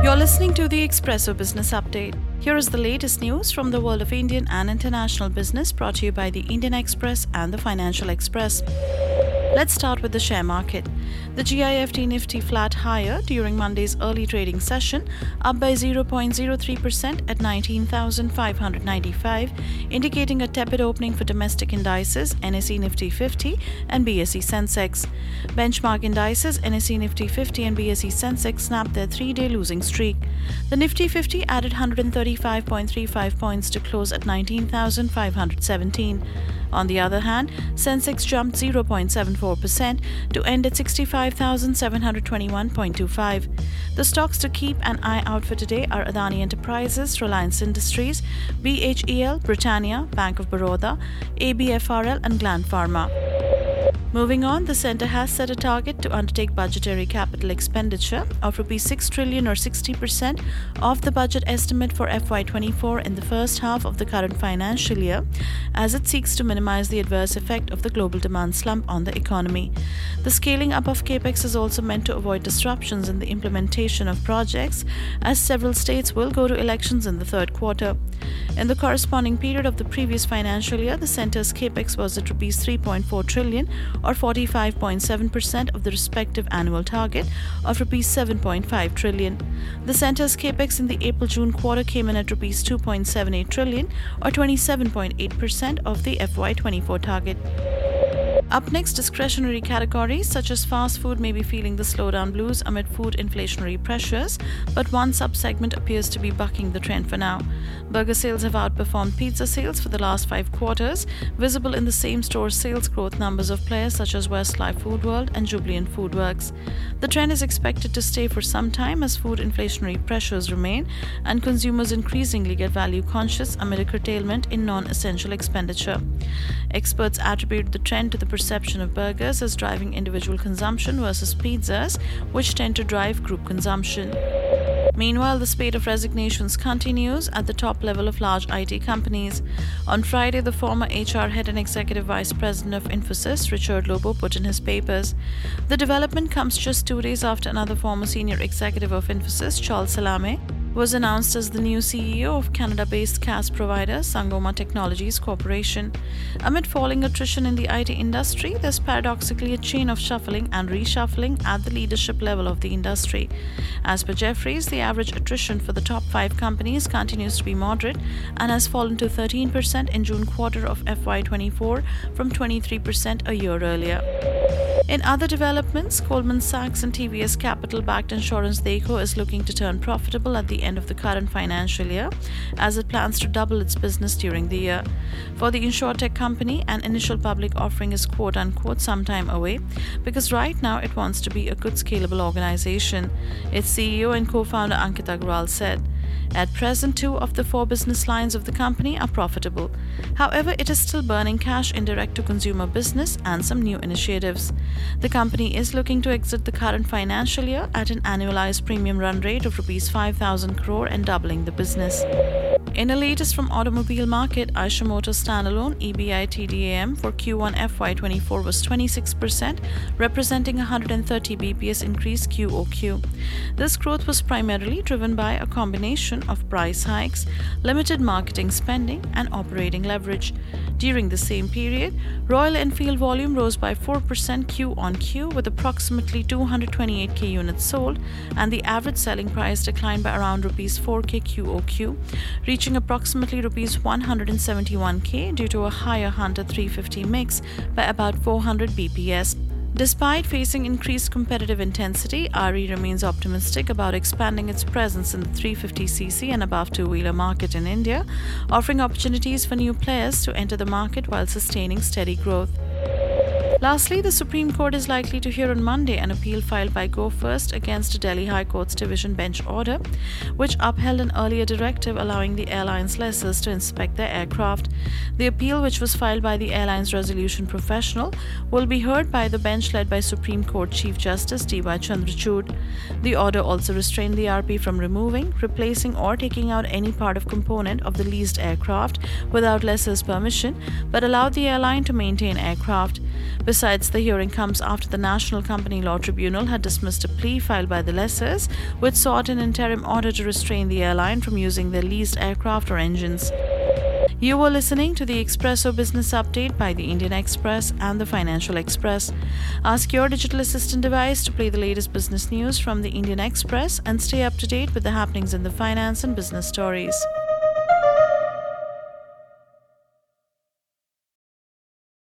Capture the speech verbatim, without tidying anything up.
You're listening to the Expresso Business Update. Here is the latest news from the world of Indian and international business brought to you by the Indian Express and the Financial Express. Let's start with the share market. The G I F T Nifty flat higher during Monday's early trading session, up by zero point zero three percent at nineteen thousand five hundred ninety-five, indicating a tepid opening for domestic indices N S E Nifty fifty and B S E Sensex. Benchmark indices N S E Nifty fifty and B S E Sensex snapped their three-day losing streak. The Nifty fifty added one hundred thirty-five point three five points to close at nineteen thousand five hundred seventeen. On the other hand, Sensex jumped zero point seven four percent to end at sixty-five thousand seven hundred twenty-one point two five. The stocks to keep an eye out for today are Adani Enterprises, Reliance Industries, B H E L, Britannia, Bank of Baroda, A B F R L and Gland Pharma. Moving on, the centre has set a target to undertake budgetary capital expenditure of rupees six trillion or sixty percent of the budget estimate for F Y twenty-four in the first half of the current financial year, as it seeks to minimize the adverse effect of the global demand slump on the economy. The scaling up of capex is also meant to avoid disruptions in the implementation of projects, as several states will go to elections in the third quarter. In the corresponding period of the previous financial year, the centre's capex was at rupees three point four trillion or forty-five point seven percent of the respective annual target of rupees seven point five trillion. The centre's capex in the April-June quarter came in at rupees two point seven eight trillion or twenty-seven point eight percent of the F Y twenty-four target. Up next, discretionary categories such as fast food may be feeling the slowdown blues amid food inflationary pressures, but one sub-segment appears to be bucking the trend for now. Burger sales have outperformed pizza sales for the last five quarters, visible in the same-store sales growth numbers of players such as Westlife Foodworld and Jubilant Foodworks. The trend is expected to stay for some time as food inflationary pressures remain and consumers increasingly get value-conscious amid a curtailment in non-essential expenditure. Experts attribute the trend to the perception of burgers as driving individual consumption versus pizzas, which tend to drive group consumption. Meanwhile, the spate of resignations continues at the top level of large I T companies. On Friday, the former H R head and executive vice president of Infosys, Richard Lobo, put in his papers. The development comes just two days after another former senior executive of Infosys, Charles Salame, was announced as the new C E O of Canada-based C A S provider Sangoma Technologies Corporation. Amid falling attrition in the I T industry, there's paradoxically a chain of shuffling and reshuffling at the leadership level of the industry. As per Jefferies, the average attrition for the top five companies continues to be moderate and has fallen to thirteen percent in June quarter of F Y twenty-four from twenty-three percent a year earlier. In other developments, Goldman Sachs and T V S Capital-backed insurance Deco is looking to turn profitable at the end of the current financial year, as it plans to double its business during the year. For the insurtech company, an initial public offering is quote-unquote some time away, because right now it wants to be a good scalable organization, its C E O and co-founder Ankit Agrawal said. At present, two of the four business lines of the company are profitable. However, it is still burning cash in direct-to-consumer business and some new initiatives. The company is looking to exit the current financial year at an annualized premium run rate of rupees five thousand crore and doubling the business. In the latest from automobile market, Eicher Motors standalone E B I T D A M for Q one F Y twenty-four was twenty-six percent, representing a one hundred thirty B P S increase Q O Q. This growth was primarily driven by a combination of price hikes, limited marketing spending, and operating leverage. During the same period, Royal Enfield volume rose by four percent Q on Q with approximately two hundred twenty-eight thousand units sold, and the average selling price declined by around rupees four thousand Q O Q, reaching approximately rupees one hundred seventy-one thousand due to a higher Hunter three fifty mix by about four hundred B P S. Despite facing increased competitive intensity, R E remains optimistic about expanding its presence in the three fifty c c and above two-wheeler market in India, offering opportunities for new players to enter the market while sustaining steady growth. Lastly, the Supreme Court is likely to hear on Monday an appeal filed by Go First against Delhi High Court's division bench order, which upheld an earlier directive allowing the airline's lessors to inspect their aircraft. The appeal, which was filed by the airline's resolution professional, will be heard by the bench led by Supreme Court Chief Justice D Y Chandrachud. The order also restrained the R P from removing, replacing or taking out any part of component of the leased aircraft without lessor's permission, but allowed the airline to maintain aircraft. Besides, the hearing comes after the National Company Law Tribunal had dismissed a plea filed by the lessors, which sought an interim order to restrain the airline from using their leased aircraft or engines. You were listening to the Expresso Business Update by the Indian Express and the Financial Express. Ask your digital assistant device to play the latest business news from the Indian Express and stay up to date with the happenings in the finance and business stories.